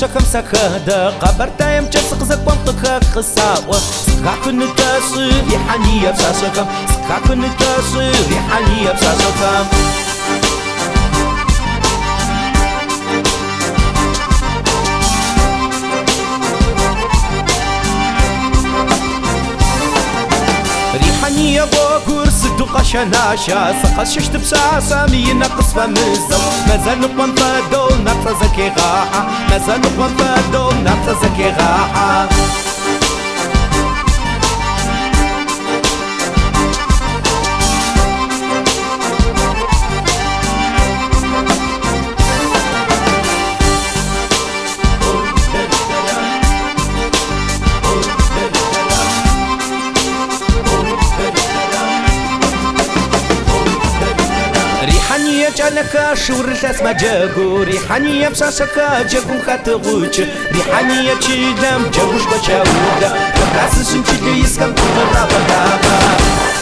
شكم سكادا قبرتا يمجسق زقوانطك خساوة سكاكن التاسر يحانية بساسكم سكاكن التاسر يحانية بساسكم ريحانية بوكور سدو قشناشا سقاس ششت بساسا مينا قصفة مزو مازال نقوان فادو نقطة زكي غاحة مازال نقوان فادو نقطة زكي غاحة ريحانية جانكا شورلت اسما جاقو ريحانية بساسكا جاقو خاتغوش ريحانية تشيدم جاقوش بشاودا فكاس سنتي يسكن تغرى بدابا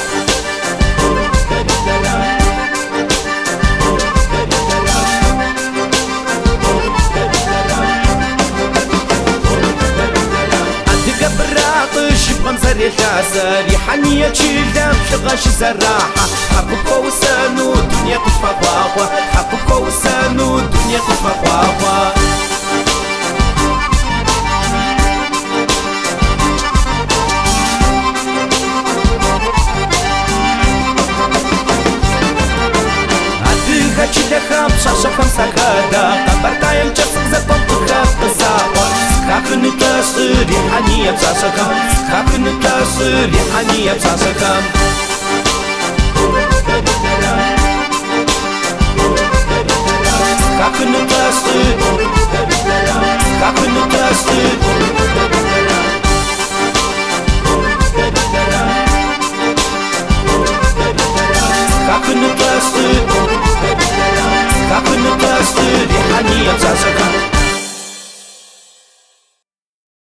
مزري التاسر ريحانية تشيلدم شغاش سراحة حقوق وسانو الدنيا قشفة خواخوا حقوق وسانو الدنيا قشفة خواخوا هاتيها تشيلها بشاشة خمسة كادا قبرتا يمجسق زبط بخاف قساوة سكاكن التاسر ريحانية بساسكم سكاكن التاسر ريحانية بساسكم سكاكن التاسر سكاكن التاسر